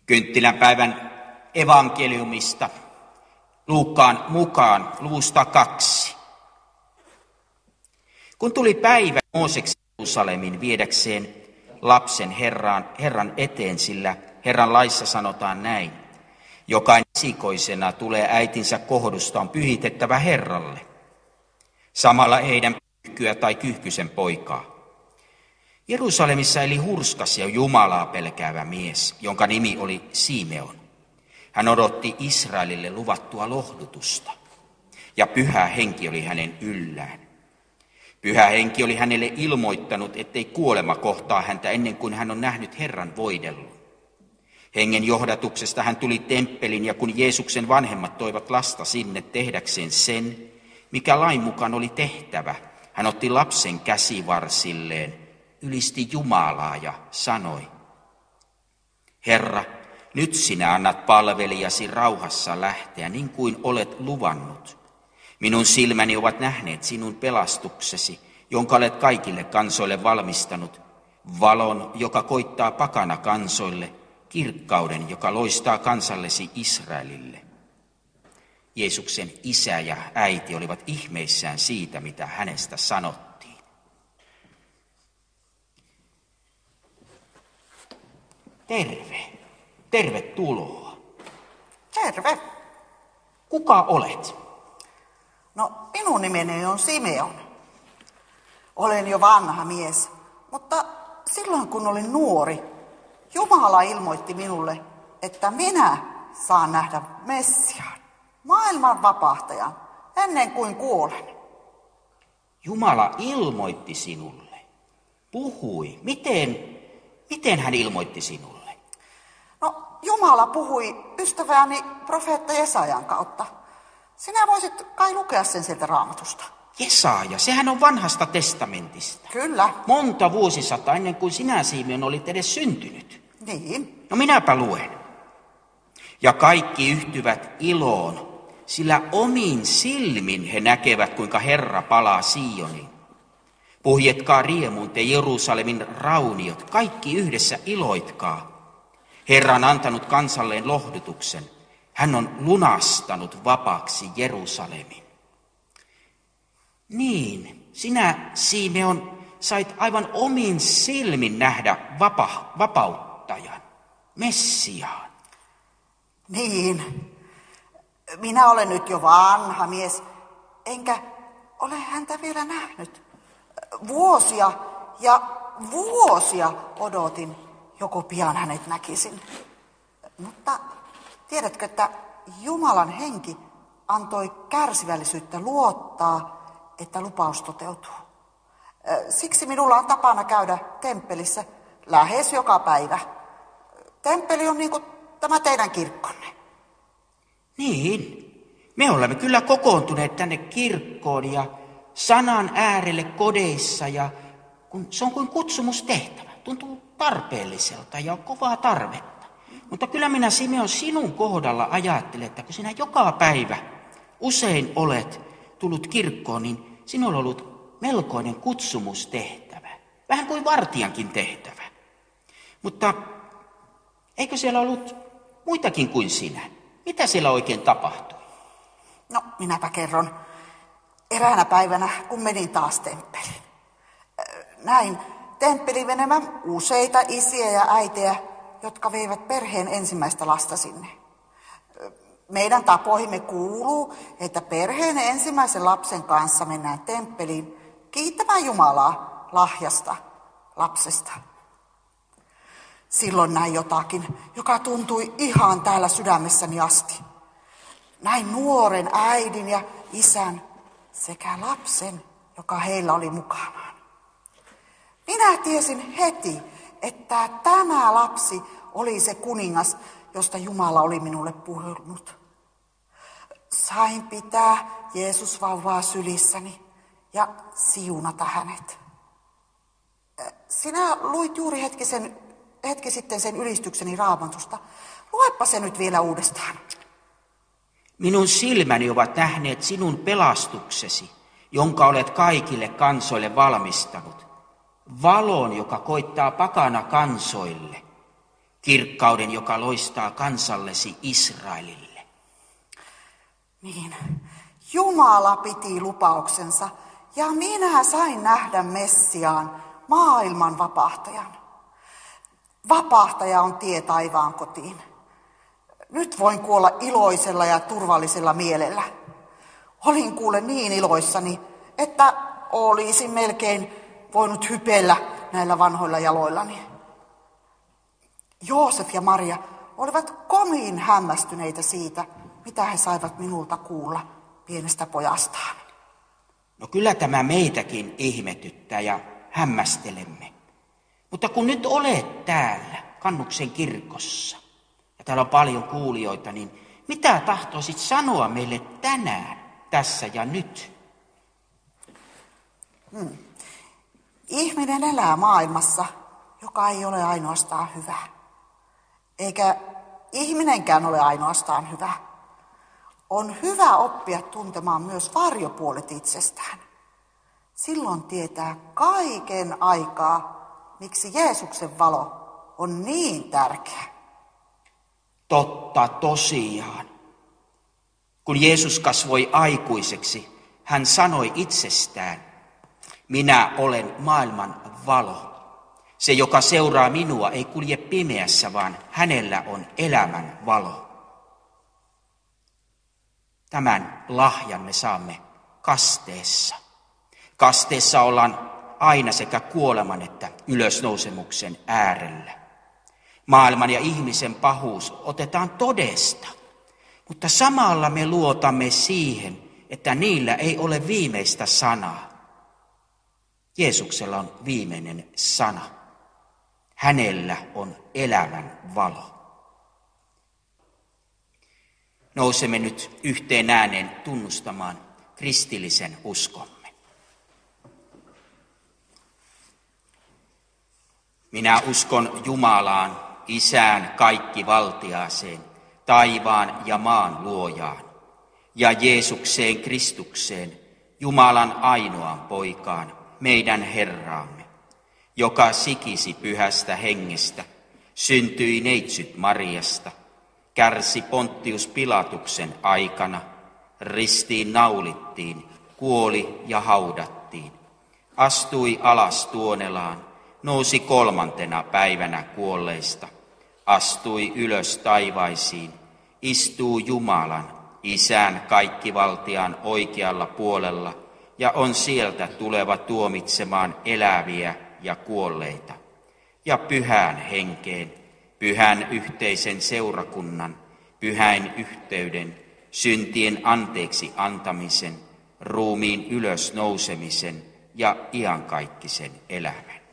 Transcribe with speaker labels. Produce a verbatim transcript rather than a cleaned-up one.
Speaker 1: Kynttilänpäivän evankeliumista Luukkaan mukaan luvusta kaksi. Kun tuli päivä Mooseksen Jerusalemin viedäkseen lapsen Herran, Herran eteen, sillä Herran laissa sanotaan näin: jokainen esikoisena tulee äitinsä kohdusta on pyhitettävä Herralle. Samalla ei heidän pyyhkyä tai kyyhkysen poikaa. Jerusalemissa eli hurskas ja Jumalaa pelkäävä mies, jonka nimi oli Simeon. Hän odotti Israelille luvattua lohdutusta, ja pyhä henki oli hänen yllään. Pyhä henki oli hänelle ilmoittanut, ettei kuolema kohtaa häntä ennen kuin hän on nähnyt Herran voidellun. Hengen johdatuksesta hän tuli temppelin, ja kun Jeesuksen vanhemmat toivat lasta sinne tehdäkseen sen, mikä lain mukaan oli tehtävä, hän otti lapsen käsivarsilleen, ylisti Jumalaa ja sanoi: Herra, nyt sinä annat palvelijasi rauhassa lähteä, niin kuin olet luvannut. Minun silmäni ovat nähneet sinun pelastuksesi, jonka olet kaikille kansoille valmistanut, valon, joka koittaa pakana kansoille, kirkkauden, joka loistaa kansallesi Israelille. Jeesuksen isä ja äiti olivat ihmeissään siitä, mitä hänestä sanottiin. Terve. Tervetuloa.
Speaker 2: Terve.
Speaker 1: Kuka olet?
Speaker 2: No, minun nimeni on Simeon. Olen jo vanha mies, mutta silloin kun olin nuori, Jumala ilmoitti minulle, että minä saan nähdä Messiaan, maailman vapahtajan, ennen kuin kuolen.
Speaker 1: Jumala ilmoitti sinulle. Puhui. Miten, miten hän ilmoitti sinulle?
Speaker 2: No, Jumala puhui ystävääni profeetta Jesajan kautta. Sinä voisit kai lukea sen sieltä Raamatusta.
Speaker 1: Jesaja, sehän on vanhasta testamentista.
Speaker 2: Kyllä.
Speaker 1: Monta vuosisataa ennen kuin sinä, Simeon, olit edes syntynyt.
Speaker 2: Niin.
Speaker 1: No minäpä luen. Ja kaikki yhtyvät iloon, sillä omin silmin he näkevät, kuinka Herra palaa Sioniin. Puhjetkaa riemuun te Jerusalemin rauniot, kaikki yhdessä iloitkaa. Herra on antanut kansalleen lohdutuksen. Hän on lunastanut vapaaksi Jerusalemin. Niin, sinä, Simeon, sait aivan omin silmin nähdä vapa, vapauttajan, Messiaan.
Speaker 2: Niin, minä olen nyt jo vanha mies, enkä ole häntä vielä nähnyt. Vuosia ja vuosia odotin, joko pian hänet näkisin. Mutta tiedätkö, että Jumalan henki antoi kärsivällisyyttä luottaa, että lupaus toteutuu. Siksi minulla on tapana käydä temppelissä lähes joka päivä. Temppeli on niin kuin tämä teidän kirkkonne.
Speaker 1: Niin, me olemme kyllä kokoontuneet tänne kirkkoon ja sanan äärelle kodeissa, ja kun se on kuin kutsumustehtävä. Tuntuu tarpeelliselta ja on kovaa tarvetta. Mutta kyllä minä, Simeon, sinun kohdalla ajattelen, että kun sinä joka päivä usein olet tullut kirkkoon, niin sinulla on ollut melkoinen kutsumustehtävä. Vähän kuin vartijankin tehtävä. Mutta eikö siellä ollut muitakin kuin sinä? Mitä siellä oikein tapahtui?
Speaker 2: No, minäpä kerron. Eräänä päivänä, kun menin taas temppeliin. Näin temppeliin menemään useita isiä ja äitejä, jotka veivät perheen ensimmäistä lasta sinne. Meidän tapoihimme kuuluu, että perheen ensimmäisen lapsen kanssa mennään temppeliin kiittämään Jumalaa lahjasta, lapsesta. Silloin näin jotakin, joka tuntui ihan täällä sydämessäni asti. Näin nuoren äidin ja isän sekä lapsen, joka heillä oli mukanaan. Minä tiesin heti, että tämä lapsi oli se kuningas, josta Jumala oli minulle puhunut. Sain pitää Jeesus-vauvaa sylissäni ja siunata hänet. Sinä luit juuri hetki, sen, hetki sitten sen ylistykseni Raamatusta. Luepa se nyt vielä uudestaan.
Speaker 1: Minun silmäni ovat nähneet sinun pelastuksesi, jonka olet kaikille kansoille valmistanut. Valon, joka koittaa pakana kansoille. kirkkauden, joka loistaa kansallesi Israelille.
Speaker 2: Niin, Jumala piti lupauksensa ja minä sain nähdä Messiaan, maailman vapahtajan. Vapahtaja on tie taivaan kotiin. Nyt voin kuolla iloisella ja turvallisella mielellä. Olin kuule niin iloissani, että olisin melkein voinut hypellä näillä vanhoilla jaloillani. Joosef ja Maria olivat komiin hämmästyneitä siitä, mitä he saivat minulta kuulla pienestä pojastaan.
Speaker 1: No kyllä tämä meitäkin ihmetyttää ja hämmästelemme. Mutta kun nyt olet täällä Kannuksen kirkossa, ja täällä on paljon kuulijoita, niin mitä tahtoisit sanoa meille tänään, tässä ja nyt?
Speaker 2: Hmm. Ihminen elää maailmassa, joka ei ole ainoastaan hyvä. Eikä ihminenkään ole ainoastaan hyvä. On hyvä oppia tuntemaan myös varjopuolet itsestään. Silloin tietää kaiken aikaa, miksi Jeesuksen valo on niin tärkeä.
Speaker 1: Totta tosiaan. Kun Jeesus kasvoi aikuiseksi, hän sanoi itsestään, minä olen maailman valo. Se, joka seuraa minua, ei kulje pimeässä, vaan hänellä on elämän valo. Tämän lahjan me saamme kasteessa. Kasteessa ollaan aina sekä kuoleman että ylösnousemuksen äärellä. Maailman ja ihmisen pahuus otetaan todesta, mutta samalla me luotamme siihen, että niillä ei ole viimeistä sanaa. Jeesuksella on viimeinen sana. Hänellä on elämän valo. Nousemme nyt yhteen ääneen tunnustamaan kristillisen uskomme. Minä uskon Jumalaan, Isään kaikkivaltiaaseen, taivaan ja maan luojaan, ja Jeesukseen Kristukseen, Jumalan ainoaan poikaan, meidän Herraamme, joka sikisi pyhästä hengestä, syntyi neitsyt Mariasta, kärsi Ponttius Pilatuksen aikana, ristiin naulittiin, kuoli ja haudattiin, astui alas tuonelaan, nousi kolmantena päivänä kuolleista, astui ylös taivaisiin, istuu Jumalan, Isän kaikkivaltiaan oikealla puolella ja on sieltä tuleva tuomitsemaan eläviä ja kuolleita. Ja pyhään henkeen, pyhän yhteisen seurakunnan, pyhäin yhteyden, syntien anteeksi antamisen, ruumiin ylös nousemisen ja iankaikkisen elämän.